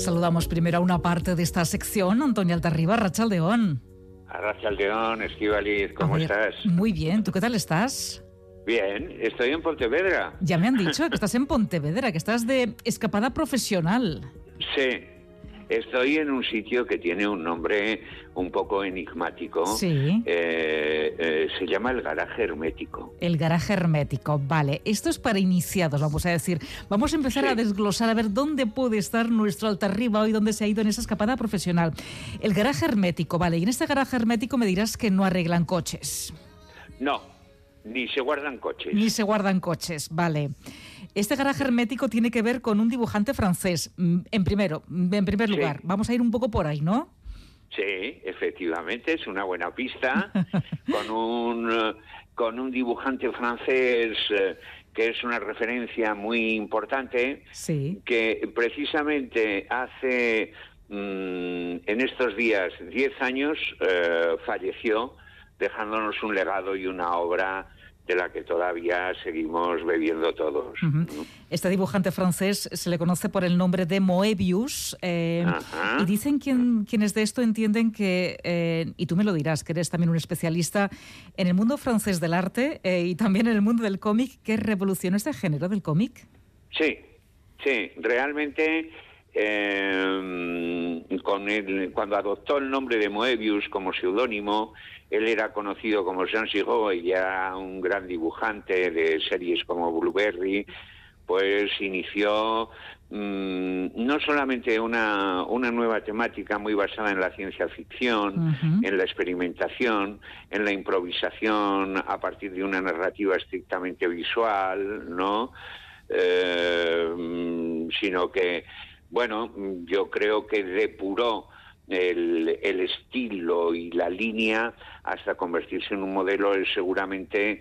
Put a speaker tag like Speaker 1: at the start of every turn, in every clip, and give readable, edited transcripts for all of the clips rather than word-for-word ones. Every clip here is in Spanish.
Speaker 1: Saludamos primero a una parte de esta sección, Antonio Altarriba, Arratsaldeon.
Speaker 2: Arratsaldeon, Estíbaliz, ¿cómo estás?
Speaker 1: Muy bien, ¿tú qué tal estás?
Speaker 2: Bien, estoy en Pontevedra.
Speaker 1: Ya me han dicho que estás en Pontevedra, que estás de escapada profesional.
Speaker 2: Sí, estoy en un sitio que tiene un nombre un poco enigmático.
Speaker 1: Sí.
Speaker 2: Se llama el Garaje Hermético.
Speaker 1: El Garaje Hermético, vale. Esto es para iniciados, vamos a decir. Vamos a empezar a desglosar, a ver dónde puede estar nuestro Altarriba hoy, dónde se ha ido en esa escapada profesional. El Garaje Hermético, vale. Y en este Garaje Hermético me dirás que no arreglan coches.
Speaker 2: No, ni se guardan coches.
Speaker 1: Ni se guardan coches, vale. Este garaje hermético tiene que ver con un dibujante francés, en primer lugar. Vamos a ir un poco por ahí, ¿no?
Speaker 2: Sí, efectivamente, es una buena pista, con un dibujante francés que es una referencia muy importante, que precisamente hace, en estos días, 10 años, falleció, dejándonos un legado y una obra de la que todavía seguimos bebiendo todos.
Speaker 1: Este dibujante francés se le conoce por el nombre de Moebius, y dicen quienes de esto entienden que, y tú me lo dirás, que eres también un especialista en el mundo francés del arte y también en el mundo del cómic, que revolucionó este género del cómic.
Speaker 2: Sí, realmente cuando adoptó el nombre de Moebius como seudónimo, él era conocido como Jean Giraud y ya un gran dibujante de series como Blueberry, pues inició no solamente una nueva temática muy basada en la ciencia ficción, en la experimentación, en la improvisación a partir de una narrativa estrictamente visual, ¿no? Sino que, bueno, yo creo que depuró el estilo y la línea hasta convertirse en un modelo, seguramente,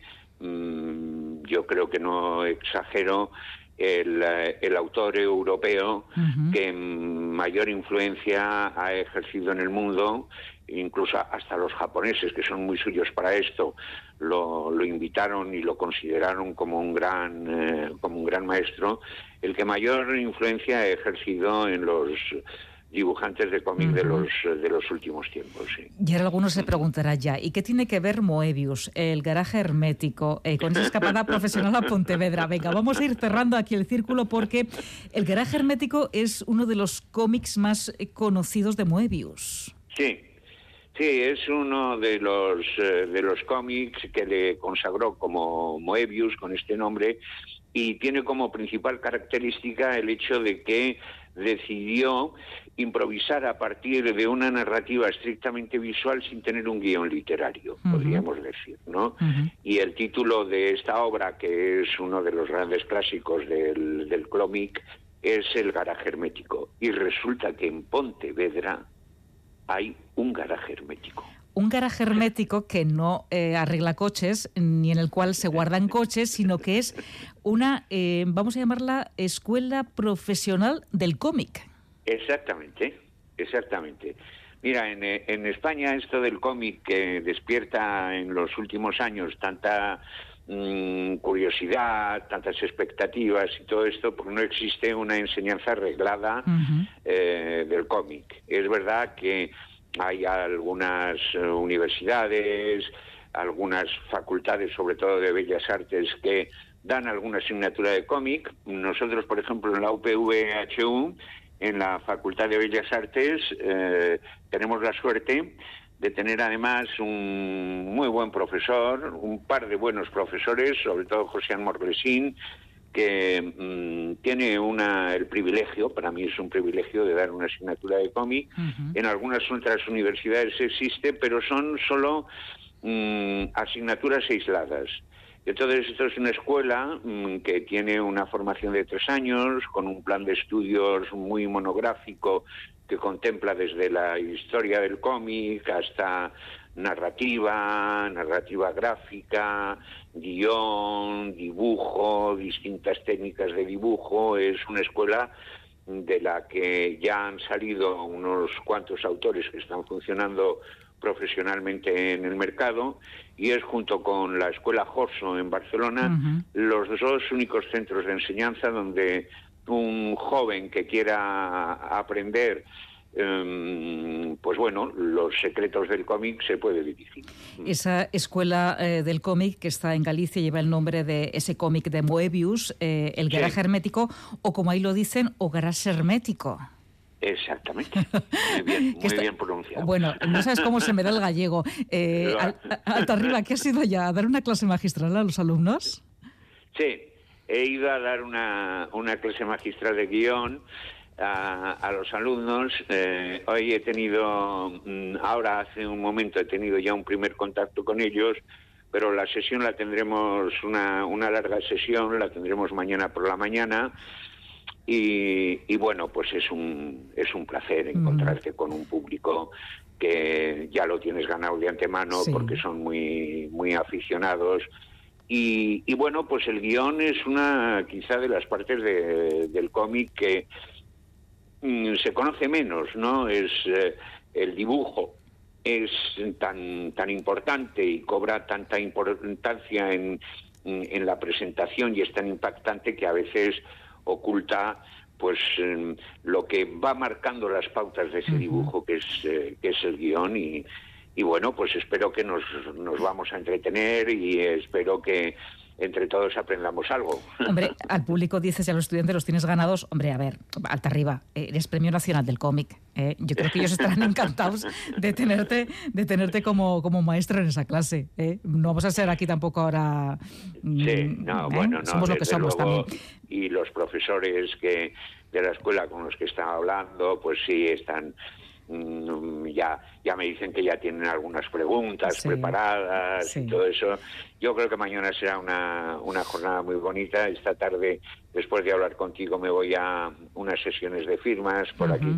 Speaker 2: yo creo que no exagero, el autor europeo que mayor influencia ha ejercido en el mundo, incluso hasta los japoneses, que son muy suyos para esto, lo invitaron y lo consideraron como un gran maestro, el que mayor influencia ha ejercido en los dibujantes de cómic de los últimos tiempos. Sí.
Speaker 1: Y ahora algunos se preguntará ya, ¿y qué tiene que ver Moebius, el garaje hermético, con esa escapada profesional a Pontevedra? Venga, vamos a ir cerrando aquí el círculo porque el garaje hermético es uno de los cómics más conocidos de Moebius.
Speaker 2: Sí, es uno de los cómics que le consagró como Moebius, con este nombre, y tiene como principal característica el hecho de que decidió improvisar a partir de una narrativa estrictamente visual sin tener un guión literario, podríamos decir, ¿no? Y el título de esta obra, que es uno de los grandes clásicos del cómic, es El Garaje Hermético. Y resulta que en Pontevedra hay un garaje hermético.
Speaker 1: Un garaje hermético que no arregla coches, ni en el cual se guardan coches, sino que es una, vamos a llamarla, escuela profesional del cómic.
Speaker 2: Exactamente. Mira, en España esto del cómic que despierta en los últimos años tanta curiosidad, tantas expectativas y todo esto, porque no existe una enseñanza reglada del cómic. Es verdad que hay algunas universidades, algunas facultades, sobre todo de Bellas Artes, que dan alguna asignatura de cómic. Nosotros, por ejemplo, en la UPV-HU, en la Facultad de Bellas Artes, tenemos la suerte de tener además un muy buen profesor, un par de buenos profesores, sobre todo José Morlesín, que tiene el privilegio, para mí es un privilegio, de dar una asignatura de cómic. En algunas otras universidades existe, pero son solo asignaturas aisladas. Entonces, esto es una escuela que tiene una formación de 3 años, con un plan de estudios muy monográfico que contempla desde la historia del cómic hasta narrativa gráfica, guión, dibujo, distintas técnicas de dibujo. Es una escuela de la que ya han salido unos cuantos autores que están funcionando profesionalmente en el mercado, y es, junto con la Escuela Jorso en Barcelona, los 2 únicos centros de enseñanza donde un joven que quiera aprender, pues bueno, los secretos del cómic, se puede dirigir.
Speaker 1: Esa escuela del cómic que está en Galicia lleva el nombre de ese cómic de Moebius, el garaje hermético, o como ahí lo dicen, o garaje hermético.
Speaker 2: Exactamente, muy bien pronunciado.
Speaker 1: Bueno, no sabes cómo se me da el gallego. Alta arriba, ¿qué has ido ya? ¿A dar una clase magistral a los alumnos?
Speaker 2: Sí, he ido a dar una clase magistral de guión a los alumnos. Hoy he tenido, ahora hace un momento he tenido ya un primer contacto con ellos, pero la sesión la tendremos, una larga sesión, la tendremos mañana por la mañana. Y bueno, pues es un placer encontrarte con un público que ya lo tienes ganado de antemano, sí, porque son muy aficionados. Y bueno, pues el guión es una quizá de las partes del cómic que se conoce menos, ¿no? Es el dibujo es tan importante y cobra tanta importancia en la presentación, y es tan impactante que a veces oculta pues lo que va marcando las pautas de ese dibujo que es el guión. Y bueno, pues espero que nos vamos a entretener, y espero que entre todos aprendamos algo.
Speaker 1: Hombre, al público dices y a los estudiantes los tienes ganados. Hombre, a ver, alta arriba, eres Premio Nacional del Cómic. Yo creo que ellos estarán encantados de tenerte como maestro en esa clase. No vamos a ser aquí tampoco ahora...
Speaker 2: Sí, no, bueno, no.
Speaker 1: Somos lo que somos
Speaker 2: luego,
Speaker 1: también.
Speaker 2: Y los profesores de la escuela con los que estaba hablando, pues sí, están... Ya me dicen que ya tienen algunas preguntas preparadas y todo eso. Yo creo que mañana será una jornada muy bonita. Esta tarde, después de hablar contigo, me voy a unas sesiones de firmas por aquí,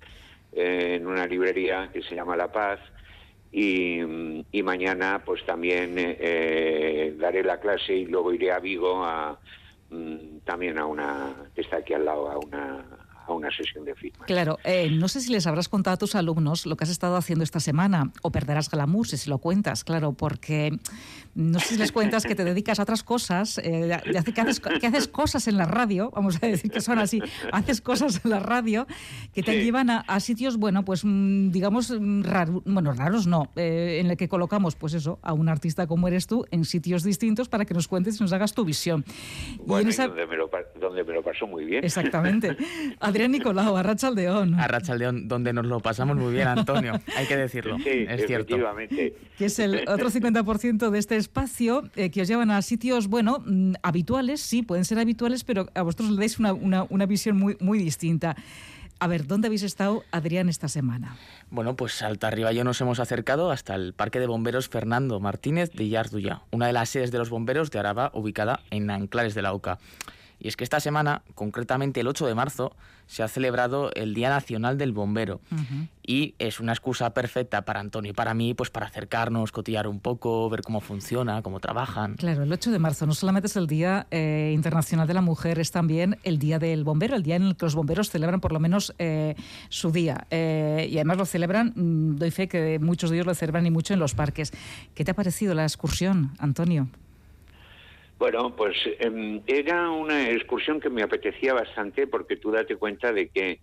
Speaker 2: en una librería que se llama La Paz, y mañana pues también daré la clase, y luego iré a Vigo también a una que está aquí al lado, a una sesión de firmas.
Speaker 1: Claro, no sé si les habrás contado a tus alumnos lo que has estado haciendo esta semana, o perderás glamour si se lo cuentas, claro, porque no sé si les cuentas que te dedicas a otras cosas, que haces cosas en la radio, vamos a decir que son así, haces cosas en la radio que te llevan a sitios, bueno, pues digamos, raros no, en el que colocamos, pues eso, a un artista como eres tú en sitios distintos para que nos cuentes y nos hagas tu visión.
Speaker 2: Bueno, y donde me lo paso muy bien.
Speaker 1: Exactamente. Adrián Nicolau, Arratsaldeón.
Speaker 3: Arratsaldeón, donde nos lo pasamos muy bien, Antonio, hay que decirlo,
Speaker 2: sí,
Speaker 3: es cierto.
Speaker 2: Efectivamente.
Speaker 1: Que es el otro 50% de este espacio, que os llevan a sitios, bueno, habituales, sí, pueden ser habituales, pero a vosotros le dais una visión muy distinta. A ver, ¿dónde habéis estado, Adrián, esta semana?
Speaker 3: Bueno, pues alta arriba yo nos hemos acercado hasta el Parque de Bomberos Fernando Martínez de Llarduya, una de las sedes de los bomberos de Araba, ubicada en Nanclares de la Oca. Y es que esta semana, concretamente el 8 de marzo, se ha celebrado el Día Nacional del Bombero. Y es una excusa perfecta para Antonio y para mí, pues para acercarnos, cotillar un poco, ver cómo funciona, cómo trabajan.
Speaker 1: Claro, el 8 de marzo no solamente es el Día Internacional de la Mujer, es también el Día del Bombero, el día en el que los bomberos celebran por lo menos su día. Y además lo celebran, doy fe que muchos de ellos lo celebran y mucho en los parques. ¿Qué te ha parecido la excursión, Antonio?
Speaker 2: Bueno, pues era una excursión que me apetecía bastante, porque tú date cuenta de que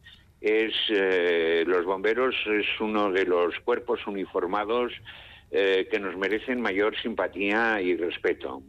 Speaker 2: los bomberos es uno de los cuerpos uniformados que nos merecen mayor simpatía y respeto.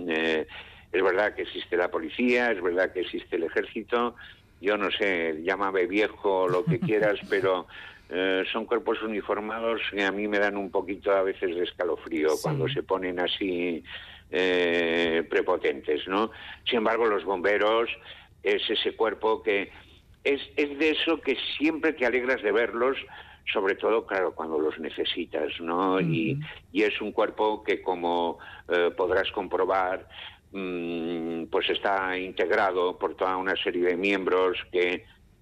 Speaker 2: Es verdad que existe la policía, es verdad que existe el ejército, yo no sé, llámame viejo, lo que quieras, pero son cuerpos uniformados que a mí me dan un poquito a veces de escalofrío cuando se ponen así prepotentes, ¿no? Sin embargo, los bomberos es ese cuerpo que es de eso que siempre te alegras de verlos, sobre todo, claro, cuando los necesitas, ¿no? Y es un cuerpo que, como podrás comprobar, pues está integrado por toda una serie de miembros que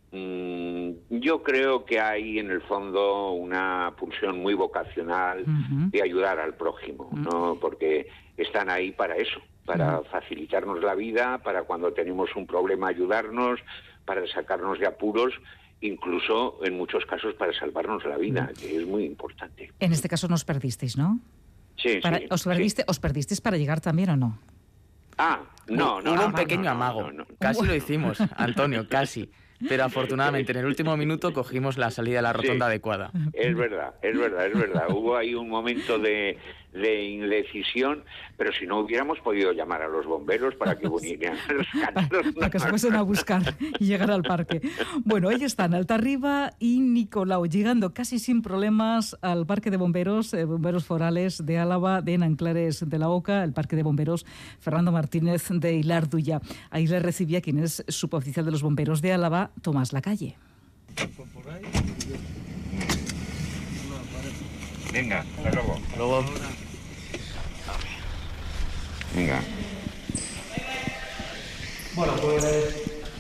Speaker 2: yo creo que hay en el fondo una pulsión muy vocacional de ayudar al prójimo, ¿no? Porque están ahí para eso, para facilitarnos la vida, para cuando tenemos un problema ayudarnos, para sacarnos de apuros, incluso en muchos casos para salvarnos la vida, que es muy importante.
Speaker 1: En este caso nos perdisteis, ¿no?
Speaker 2: Sí,
Speaker 1: ¿Os perdisteis para llegar también o no?
Speaker 2: No,
Speaker 3: Hubo un pequeño amago. Casi lo hicimos, Antonio, casi. Pero afortunadamente en el último minuto cogimos la salida de la rotonda adecuada.
Speaker 2: Es verdad. Hubo ahí un momento de indecisión, pero si no hubiéramos podido llamar a los bomberos para que vinieran a rescatarnos.
Speaker 1: Para que se fuesen a buscar y llegar al parque. Bueno, ahí están Altarriba y Nicolau, llegando casi sin problemas al parque de bomberos, bomberos forales de Álava, de Nanclares de la Oca, el parque de bomberos Fernando Martínez de Ilarduya. Ahí le recibía quien es suboficial de los bomberos de Álava, Tomás Lacalle.
Speaker 2: Venga, hasta luego. Venga.
Speaker 4: Bueno, pues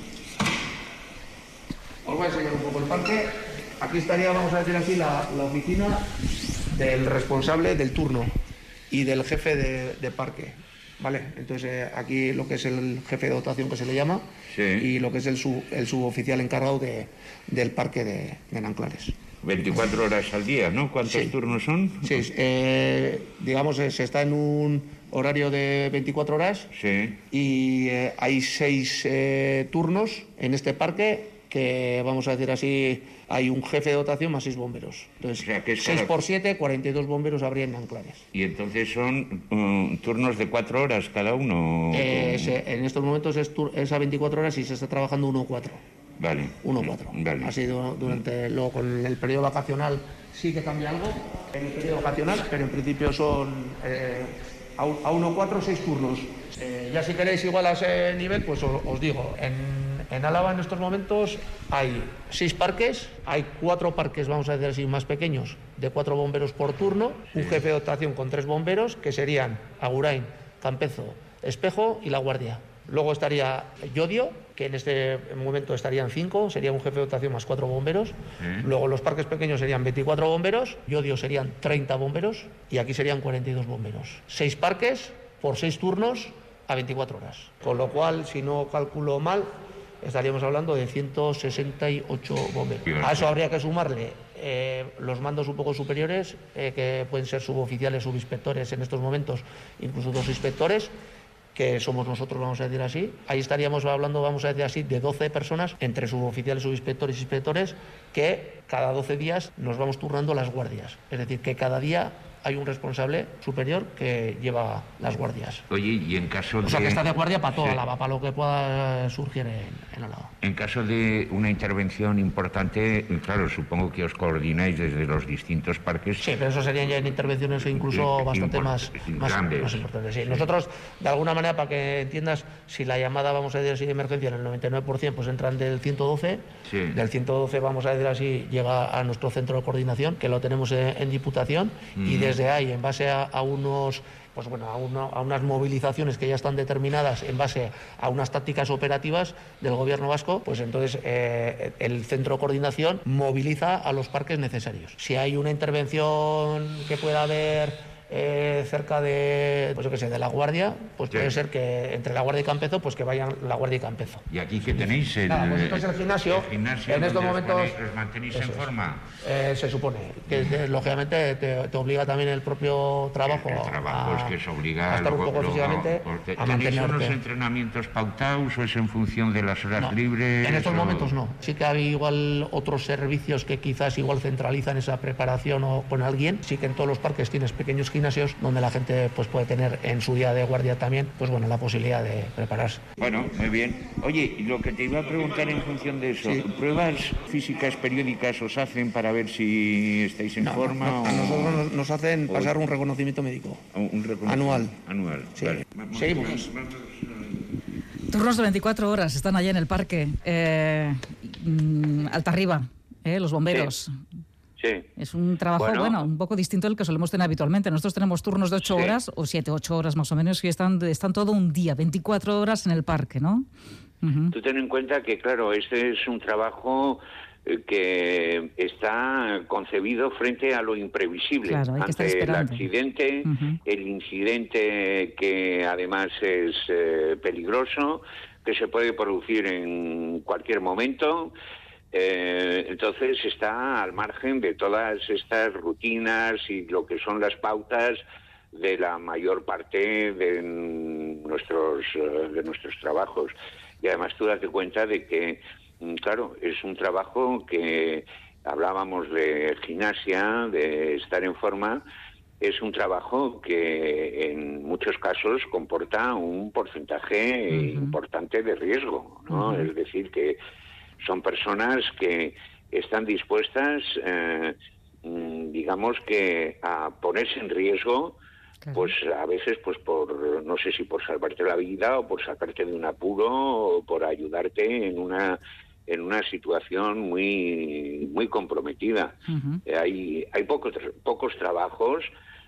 Speaker 4: os voy a enseñar un poco el parque. Aquí estaría, vamos a decir así, la oficina del responsable del turno y del jefe de parque. ¿Vale? Entonces aquí lo que es el jefe de dotación, que se le llama, y lo que es el suboficial encargado del parque de Nanclares.
Speaker 2: 24 horas al día, ¿no? ¿Cuántos turnos son?
Speaker 4: Sí, digamos, se está en un horario de 24 horas y hay 6 turnos en este parque que, vamos a decir así, hay un jefe de dotación más 6 bomberos. Entonces, o sea, que 6 por 7, 42 bomberos habría en Nanclares.
Speaker 2: ¿Y entonces son turnos de 4 horas cada uno?
Speaker 4: En estos momentos es a 24 horas y se está trabajando 1-4.
Speaker 2: Vale.
Speaker 4: 1-4.
Speaker 2: Vale.
Speaker 4: Ha sido luego con el periodo vacacional sí que cambia algo en el periodo vacacional, pero en principio son a 1-4, 6 turnos. Ya si queréis igual a ese nivel, pues os digo, en Álava en estos momentos hay 6 parques, hay 4 parques, vamos a decir así, más pequeños, de 4 bomberos por turno, un jefe de dotación con 3 bomberos, que serían Agurain, Campezo, Espejo y La Guardia. Luego estaría Llodio, que en este momento estarían 5, sería un jefe de dotación más 4 bomberos. Luego los parques pequeños serían 24 bomberos, Llodio serían 30 bomberos y aquí serían 42 bomberos. 6 parques por 6 turnos a 24 horas. Con lo cual, si no calculo mal, estaríamos hablando de 168 bomberos. A eso habría que sumarle los mandos un poco superiores, que pueden ser suboficiales, subinspectores en estos momentos, incluso 2 inspectores, que somos nosotros, vamos a decir así. Ahí estaríamos hablando, vamos a decir así, de 12 personas, entre suboficiales, subinspectores y inspectores, que cada 12 días nos vamos turnando las guardias. Es decir, que cada día hay un responsable superior que lleva las guardias.
Speaker 2: Oye, y en caso de...
Speaker 4: O sea, que está de guardia para toda Álava, para lo que pueda surgir en Álava.
Speaker 2: En caso de una intervención importante, claro, supongo que os coordináis desde los distintos parques.
Speaker 4: Sí, pero eso serían ya en intervenciones incluso bastante más importantes. Sí. Nosotros, de alguna manera, para que entiendas, si la llamada, vamos a decir así, de emergencia, en el 99%, pues entran del 112. Del 112, vamos a decir así, llega a nuestro centro de coordinación, que lo tenemos en Diputación, y desde ahí, en base a unos... Pues bueno, a unas movilizaciones que ya están determinadas en base a unas tácticas operativas del Gobierno vasco, pues entonces el centro de coordinación moviliza a los parques necesarios. Si hay una intervención que pueda haber cerca de, pues yo qué sé, de La Guardia, pues puede ser que entre La Guardia y Campezo, pues que vayan La Guardia y Campezo.
Speaker 2: ¿Y aquí qué tenéis?
Speaker 4: Pues esto es el gimnasio.
Speaker 2: En
Speaker 4: estos momentos
Speaker 2: os mantenéis en forma.
Speaker 4: Se supone que lógicamente te obliga también el propio trabajo.
Speaker 2: El trabajo es que os obliga
Speaker 4: a estar un poco físicamente a mantenerte.
Speaker 2: ¿Tenéis unos entrenamientos pautados o es en función de las horas libres?
Speaker 4: En estos momentos no. Sí que hay igual otros servicios que quizás igual centralizan esa preparación o con alguien. Sí que en todos los parques tienes pequeños gimnasios donde la gente pues puede tener en su día de guardia también, pues bueno, la posibilidad de prepararse.
Speaker 2: Bueno, muy bien. Oye, lo que te iba a preguntar en función de eso, ¿pruebas físicas periódicas os hacen para ver si estáis en forma?
Speaker 4: A nosotros nos hacen pasar un reconocimiento médico.
Speaker 2: Un reconocimiento
Speaker 4: anual. Sí.
Speaker 2: Vale.
Speaker 4: Seguimos.
Speaker 1: Turnos de 24 horas están allá en el parque. Altarriba, los bomberos.
Speaker 2: Sí.
Speaker 1: Es un trabajo, un poco distinto del que solemos tener habitualmente. Nosotros tenemos turnos de 8 horas, o 7, 8 horas más o menos, y están todo un día, 24 horas en el parque, ¿no?
Speaker 2: Tú ten en cuenta que, claro, este es un trabajo que está concebido frente a lo imprevisible,
Speaker 1: claro, hay que estar esperando.
Speaker 2: El accidente, el incidente que además es peligroso, que se puede producir en cualquier momento. Entonces está al margen de todas estas rutinas y lo que son las pautas de la mayor parte de nuestros trabajos. Y además tú date cuenta de que, claro, es un trabajo que hablábamos de gimnasia, de estar en forma. Es un trabajo que en muchos casos comporta un porcentaje importante de riesgo, ¿no? Es decir, que son personas que están dispuestas, digamos que a ponerse en riesgo, pues a veces pues por, no sé si por salvarte la vida o por sacarte de un apuro o por ayudarte en una situación muy comprometida. Hay pocos trabajos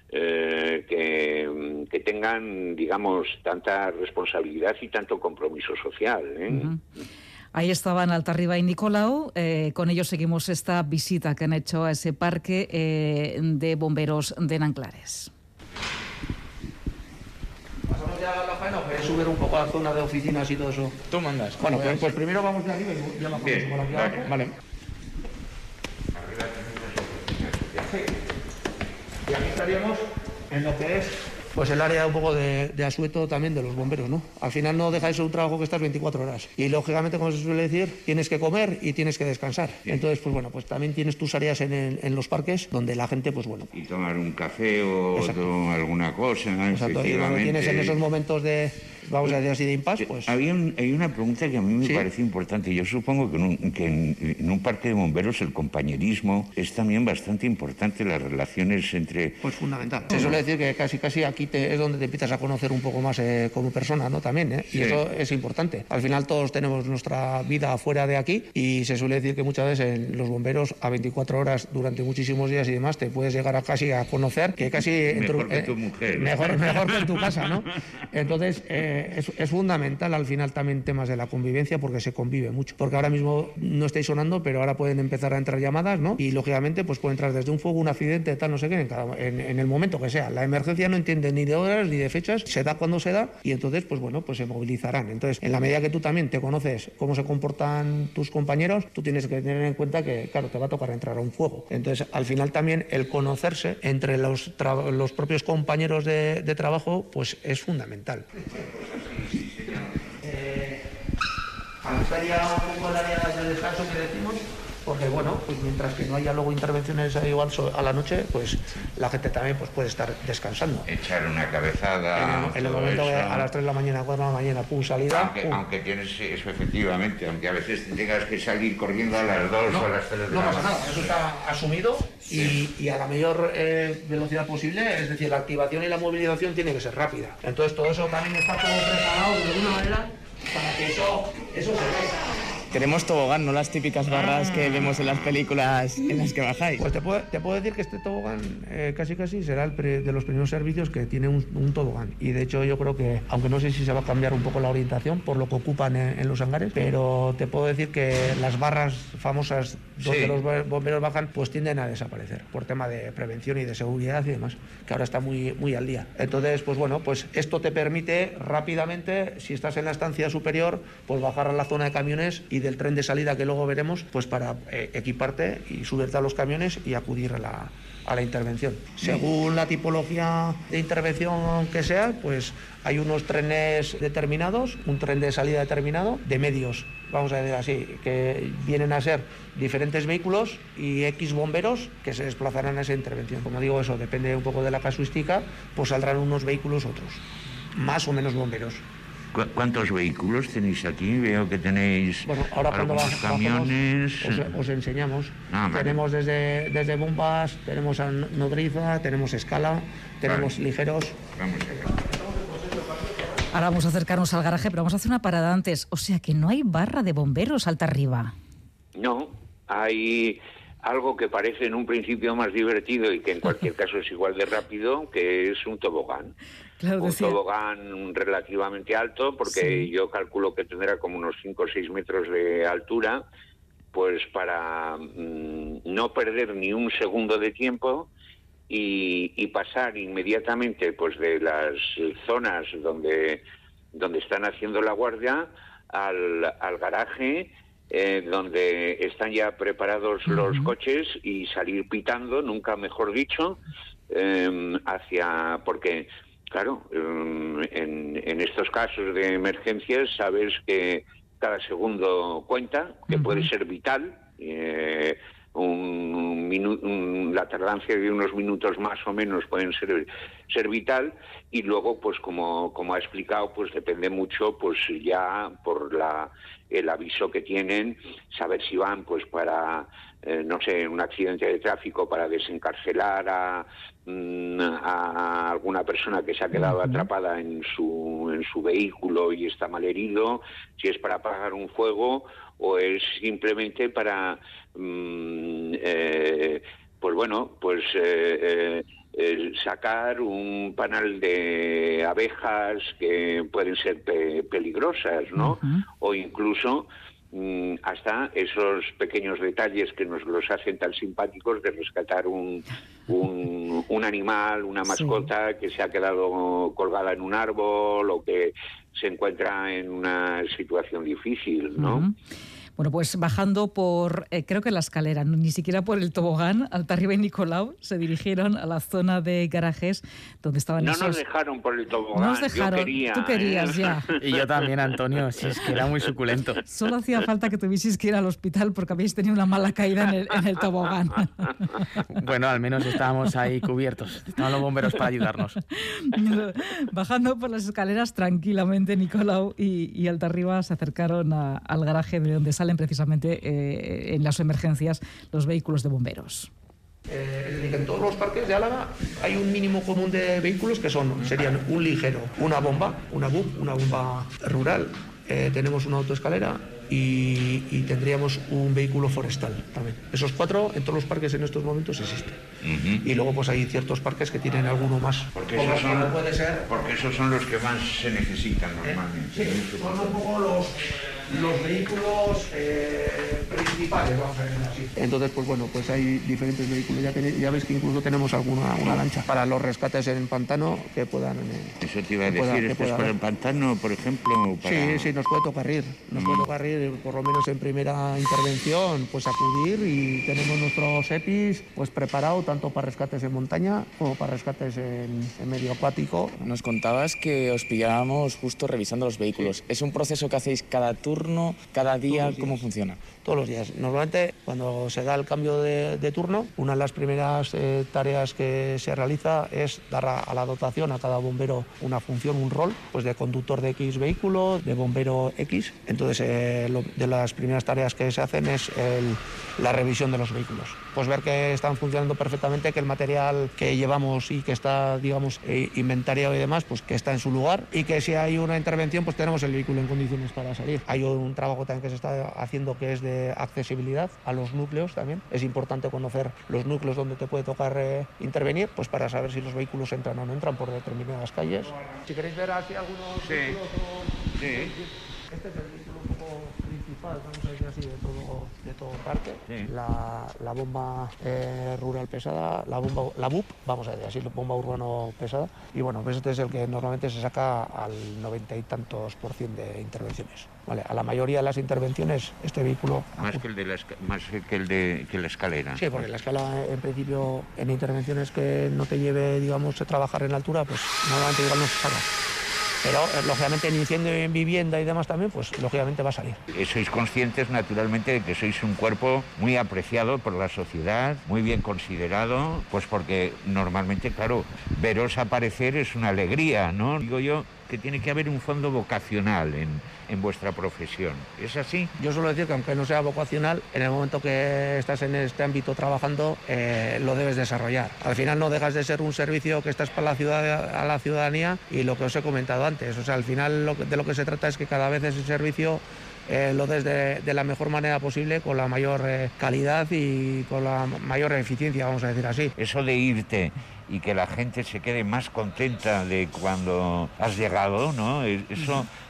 Speaker 2: que tengan, digamos, tanta responsabilidad y tanto compromiso social, ¿eh?
Speaker 1: Ahí estaban Altarriba y Nicolau. Con ellos seguimos esta visita que han hecho a ese parque de bomberos de Nanclares.
Speaker 4: ¿Pasamos ya a la faena o querés subir un poco a la zona de oficinas y todo eso?
Speaker 3: Tú mandas.
Speaker 4: Bueno, pues primero vamos de arriba y ya bajamos por aquí abajo.
Speaker 3: Vale.
Speaker 4: Y aquí estaríamos en lo que es pues el área un poco de asueto también de los bomberos, ¿no? Al final no deja de ser un trabajo que estás 24 horas. Y lógicamente, como se suele decir, tienes que comer y tienes que descansar. Entonces, pues bueno, pues también tienes tus áreas en los parques donde la gente, pues bueno.
Speaker 5: Y tomar un café o alguna cosa.
Speaker 4: Exacto, y cuando tienes en esos momentos de, vamos a decir así, de impasse, pues...
Speaker 5: Hay una pregunta que a mí me parece importante. Yo supongo que en un parque de bomberos el compañerismo es también bastante importante, las relaciones entre...
Speaker 4: Pues fundamental. Se suele decir que casi aquí es donde te empiezas a conocer un poco más como persona, ¿no? También, ¿eh? Y eso es importante. Al final todos tenemos nuestra vida fuera de aquí y se suele decir que muchas veces en los bomberos a 24 horas durante muchísimos días y demás te puedes llegar a casi a conocer que casi...
Speaker 5: Mejor que tu mujer.
Speaker 4: Mejor que en tu casa, ¿no? Entonces es fundamental al final también temas de la convivencia porque se convive mucho. Porque ahora mismo no estáis sonando, pero ahora pueden empezar a entrar llamadas, ¿no? Y lógicamente pues puede entrar desde un fuego, un accidente, tal, no sé qué, en el momento que sea. La emergencia no entiende ni de horas ni de fechas, se da cuando se da y entonces pues bueno, pues se movilizarán. Entonces, en la medida que tú también te conoces cómo se comportan tus compañeros, tú tienes que tener en cuenta que, claro, te va a tocar entrar a un fuego. Entonces, al final también el conocerse entre los propios compañeros de trabajo, pues es fundamental. Estaría un poco el área de descanso que decimos, porque bueno, pues mientras que no haya luego intervenciones igual a la noche, pues la gente también pues puede estar descansando.
Speaker 5: Echar una cabezada.
Speaker 4: En el momento que a las 3 de la mañana, 4 de la mañana, salida.
Speaker 5: Aunque tienes eso efectivamente, aunque a veces tengas que salir corriendo a las 2 o a las 3 de la mañana.
Speaker 4: No pasa nada, eso está asumido y a la mayor velocidad posible, es decir, la activación y la movilización tiene que ser rápida. Entonces todo eso también está todo preparado de alguna manera para que eso se vea.
Speaker 3: Queremos tobogán, no las típicas barras que vemos en las películas en las que bajáis.
Speaker 4: Pues te puedo decir que este tobogán casi será de los primeros servicios que tiene un tobogán. Y de hecho yo creo que, aunque no sé si se va a cambiar un poco la orientación por lo que ocupan en los hangares, pero te puedo decir que las barras famosas donde los bomberos bajan pues tienden a desaparecer por tema de prevención y de seguridad y demás, que ahora está muy al día. Entonces, pues bueno, pues esto te permite rápidamente, si estás en la estancia superior, pues bajar a la zona de camiones y del tren de salida que luego veremos, pues para equiparte y subirte a los camiones y acudir a la intervención. Según la tipología de intervención que sea, pues hay unos trenes determinados, un tren de salida determinado, de medios, vamos a decir así, que vienen a ser diferentes vehículos y X bomberos que se desplazarán a esa intervención. Como digo, eso depende un poco de la casuística, pues saldrán unos vehículos otros, más o menos bomberos.
Speaker 5: ¿Cuántos vehículos tenéis aquí? Veo que tenéis
Speaker 4: ahora
Speaker 5: algunos camiones.
Speaker 4: Os enseñamos. Tenemos desde bombas, tenemos a nodriza, tenemos escala, tenemos ligeros.
Speaker 5: Vamos allá.
Speaker 1: Ahora vamos a acercarnos al garaje, pero vamos a hacer una parada antes. O sea que no hay barra de bomberos Altarriba.
Speaker 2: No, hay algo que parece en un principio más divertido y que en cualquier caso es igual de rápido, que es un tobogán.
Speaker 1: Claro,
Speaker 2: un tobogán relativamente alto, porque yo calculo que tendrá como unos 5 o 6 metros de altura, pues para no perder ni un segundo de tiempo y pasar inmediatamente pues de las zonas donde están haciendo la guardia al garaje, donde están ya preparados los coches, y salir pitando, nunca mejor dicho, porque Claro, en estos casos de emergencias sabes que cada segundo cuenta, que puede ser vital. La tardancia de unos minutos más o menos pueden ser vital, y luego, pues como ha explicado, pues depende mucho, pues ya por el aviso que tienen, saber si van pues para no sé, un accidente de tráfico, para desencarcelar a alguna persona que se ha quedado atrapada en su vehículo y está malherido, si es para apagar un fuego o es simplemente para sacar un panal de abejas que pueden ser peligrosas, ¿no? O incluso hasta esos pequeños detalles que nos los hacen tan simpáticos de rescatar un animal, una mascota que se ha quedado colgada en un árbol o que se encuentra en una situación difícil, ¿no?
Speaker 1: Bueno, pues bajando por, creo que la escalera, ni siquiera por el tobogán, Altarriba y Nicolau se dirigieron a la zona de garajes donde estaban
Speaker 2: No nos dejaron por el tobogán,
Speaker 1: nos dejaron.
Speaker 2: Yo quería.
Speaker 1: Tú querías, ya.
Speaker 3: Y yo también, Antonio, si es que era muy suculento.
Speaker 1: Solo hacía falta que tuvieseis que ir al hospital porque habéis tenido una mala caída en el tobogán.
Speaker 3: Bueno, al menos estábamos ahí cubiertos. Estaban los bomberos para ayudarnos.
Speaker 1: Bajando por las escaleras tranquilamente, Nicolau y Altarriba se acercaron al garaje de donde salen precisamente en las emergencias los vehículos de bomberos.
Speaker 4: En todos los parques de Álava hay un mínimo común de vehículos que serían un ligero, una bomba, una BUP, una bomba rural, tenemos una autoescalera y tendríamos un vehículo forestal también. Esos 4 en todos los parques en estos momentos existen. Y luego pues hay ciertos parques que tienen alguno más.
Speaker 5: Porque esos son los que más se necesitan normalmente.
Speaker 4: Sí, son un poco los vehículos principales, vamos a decir así. Entonces, pues bueno, pues hay diferentes vehículos. Ya veis que incluso tenemos una lancha para los rescates en el pantano que puedan...
Speaker 5: Eso te iba a decir, ¿esto es para el pantano, por ejemplo? Para...
Speaker 4: Sí, nos puede tocar ir. Por lo menos en primera intervención, pues acudir, y tenemos nuestros EPIs pues preparado tanto para rescates en montaña como para rescates en medio acuático.
Speaker 3: Nos contabas que os pillábamos justo revisando los vehículos. ¿Es un proceso que hacéis cada turno, cada día? ¿Cómo funciona?
Speaker 4: Todos los días. Normalmente, cuando se da el cambio de turno, una de las primeras tareas que se realiza es dar a la dotación, a cada bombero, una función, un rol, pues de conductor de X vehículo, de bombero X. Entonces, de las primeras tareas que se hacen es la revisión de los vehículos. Pues ver que están funcionando perfectamente, que el material que llevamos y que está, digamos, inventariado y demás, pues que está en su lugar, y que si hay una intervención, pues tenemos el vehículo en condiciones para salir. Hay un trabajo también que se está haciendo que es de accesibilidad a los núcleos también. Es importante conocer los núcleos donde te puede tocar intervenir, pues para saber si los vehículos entran o no entran por determinadas calles. Si queréis ver aquí algunos vehículos... Sí. Este es el vehículo un poco principal, vamos a decir así, de todo parque. Sí. La bomba rural pesada, la BUP, vamos a decir así, la bomba urbano pesada. Y bueno, pues este es el que normalmente se saca al 90 y tantos % de intervenciones. Vale, a la mayoría de las intervenciones este vehículo...
Speaker 5: Más que la escalera.
Speaker 4: Sí, porque la escala, en principio, en intervenciones que no te lleve, digamos, a trabajar en altura, pues normalmente igual no se saca. Pero, lógicamente, en incendio en vivienda y demás también, pues, lógicamente va a salir.
Speaker 5: Sois conscientes, naturalmente, de que sois un cuerpo muy apreciado por la sociedad, muy bien considerado, pues porque normalmente, claro, veros aparecer es una alegría, ¿no? Digo yo que tiene que haber un fondo vocacional en vuestra profesión. ¿Es así?
Speaker 4: Yo suelo decir que aunque no sea vocacional, en el momento que estás en este ámbito trabajando, lo debes desarrollar. Al final no dejas de ser un servicio que estás para a la ciudadanía, y lo que os he comentado antes. O sea, al final de lo que se trata es que cada vez ese servicio lo des de la mejor manera posible, con la mayor calidad y con la mayor eficiencia, vamos a decir así.
Speaker 5: Eso de irte y que la gente se quede más contenta de cuando has llegado, ¿no? Eso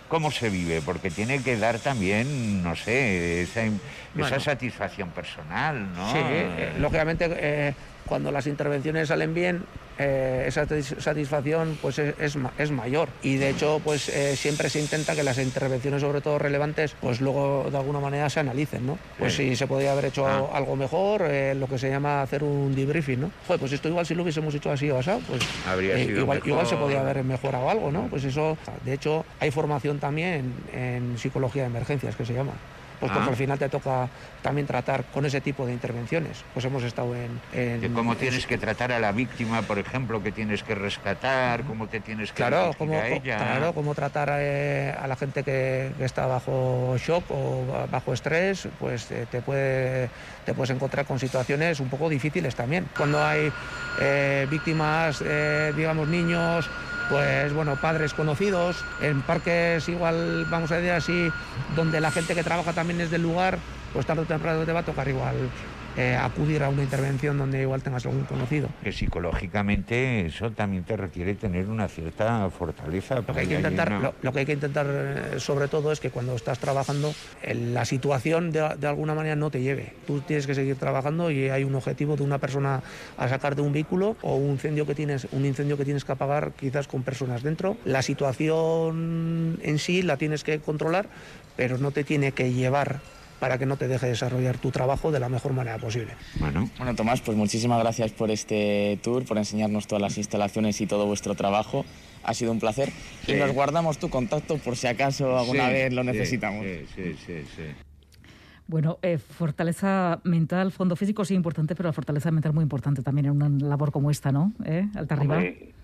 Speaker 5: cómo se vive, porque tiene que dar también, no sé, esa satisfacción personal, ¿no?
Speaker 4: Sí, lógicamente cuando las intervenciones salen bien, esa satisfacción pues es mayor, y de hecho pues siempre se intenta que las intervenciones, sobre todo relevantes, pues luego de alguna manera se analicen, ¿no? Pues si se podía haber hecho algo mejor, lo que se llama hacer un debriefing, ¿no? Joder, pues esto igual si lo hubiésemos hecho así o así, pues
Speaker 5: habría sido
Speaker 4: igual se podía haber mejorado algo, ¿no? Pues eso, de hecho hay formación también en psicología de emergencias, que se llama. Pues porque al final te toca también tratar con ese tipo de intervenciones. Pues hemos estado
Speaker 5: de cómo tienes que tratar a la víctima, por ejemplo, que tienes que rescatar, cómo te tienes que dirigir a ella.
Speaker 4: Claro, cómo tratar a la gente que está bajo shock o bajo estrés, pues te puedes encontrar con situaciones un poco difíciles también. Cuando hay víctimas, digamos niños, pues bueno, padres conocidos, en parques igual, vamos a decir así, donde la gente que trabaja también es del lugar, pues tarde o temprano te va a tocar igual acudir a una intervención donde igual tengas algún conocido.
Speaker 5: Que psicológicamente eso también te requiere tener una cierta fortaleza.
Speaker 4: Lo que hay que intentar sobre todo es que cuando estás trabajando, la situación de alguna manera no te lleve. Tú tienes que seguir trabajando y hay un objetivo de una persona a sacar de un vehículo, o un incendio que tienes que apagar quizás con personas dentro. La situación en sí la tienes que controlar, pero no te tiene que llevar para que no te deje desarrollar tu trabajo de la mejor manera posible.
Speaker 3: Bueno, Tomás, pues muchísimas gracias por este tour, por enseñarnos todas las instalaciones y todo vuestro trabajo. Ha sido un placer. Sí. Y nos guardamos tu contacto por si acaso alguna vez lo necesitamos.
Speaker 5: Sí.
Speaker 1: Bueno, fortaleza mental, fondo físico sí importante, pero la fortaleza mental muy importante también en una labor como esta, ¿no? Altarriba.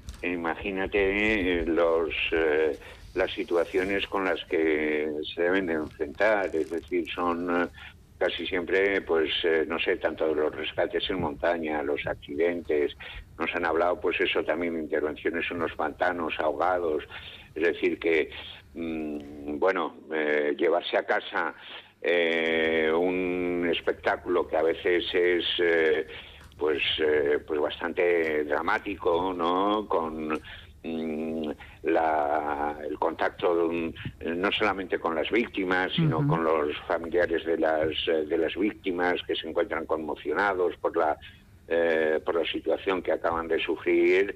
Speaker 2: Imagínate las situaciones con las que se deben de enfrentar, es decir, son casi siempre, pues, no sé, tanto de los rescates en montaña, los accidentes, nos han hablado, pues eso también, intervenciones en los pantanos, ahogados, es decir, que, llevarse a casa un espectáculo que a veces es, pues bastante dramático, ¿no?, con el contacto no solamente con las víctimas, sino con los familiares de las víctimas, que se encuentran conmocionados por la situación que acaban de sufrir.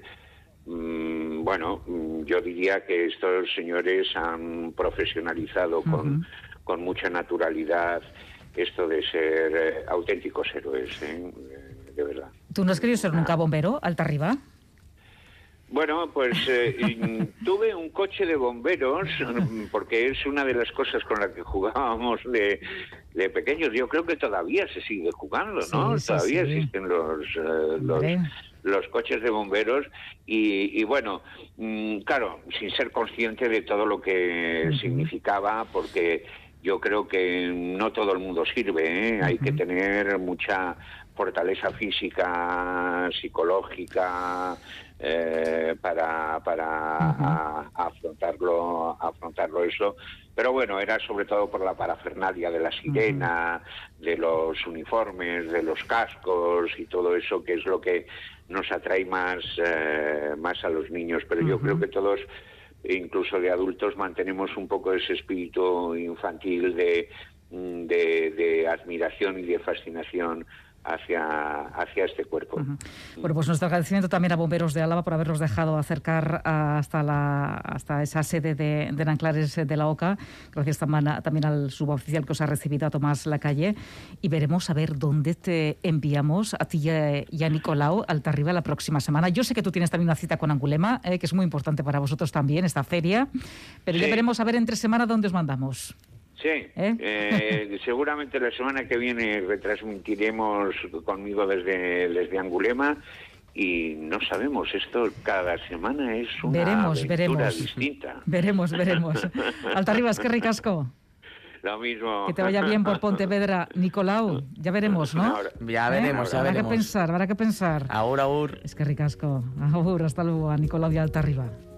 Speaker 2: Yo diría que estos señores han profesionalizado con mucha naturalidad esto de ser auténticos héroes, de verdad.
Speaker 1: ¿Tú no has querido ser nunca bombero, Altarriba?
Speaker 2: Bueno, pues tuve un coche de bomberos, porque es una de las cosas con las que jugábamos de pequeños. Yo creo que todavía se sigue jugando, ¿no? Todavía existen los coches de bomberos y bueno, claro, sin ser consciente de todo lo que significaba, porque yo creo que no todo el mundo sirve, Hay que tener mucha fortaleza física, psicológica, para afrontarlo eso. Pero bueno, era sobre todo por la parafernalia de la sirena, de los uniformes, de los cascos y todo eso, que es lo que nos atrae más a los niños. Pero yo creo que todos, incluso de adultos, mantenemos un poco ese espíritu infantil de admiración y de fascinación hacia este cuerpo.
Speaker 1: Bueno, pues nuestro agradecimiento también a Bomberos de Álava por habernos dejado acercar hasta esa sede de Nanclares de la Oca. Gracias también al suboficial que os ha recibido, a Tomás Lacalle, y veremos a ver dónde te enviamos a ti y a Nicolau Altarriba la próxima semana. Yo sé que tú tienes también una cita con Angulema, que es muy importante para vosotros también, esta feria, pero ya veremos a ver entre semana dónde os mandamos.
Speaker 2: Sí, seguramente la semana que viene retransmitiremos conmigo desde Angulema, y no sabemos, esto cada semana es una aventura distinta.
Speaker 1: Veremos. Altarriba, es que ricasco.
Speaker 2: Lo mismo.
Speaker 1: Que te vaya bien por Pontevedra. Nicolau, ya veremos, ¿no?
Speaker 3: Ya veremos.
Speaker 1: Habrá que pensar.
Speaker 3: Agur.
Speaker 1: Es que ricasco. Agur, hasta luego a Nicolau y a Altarriba.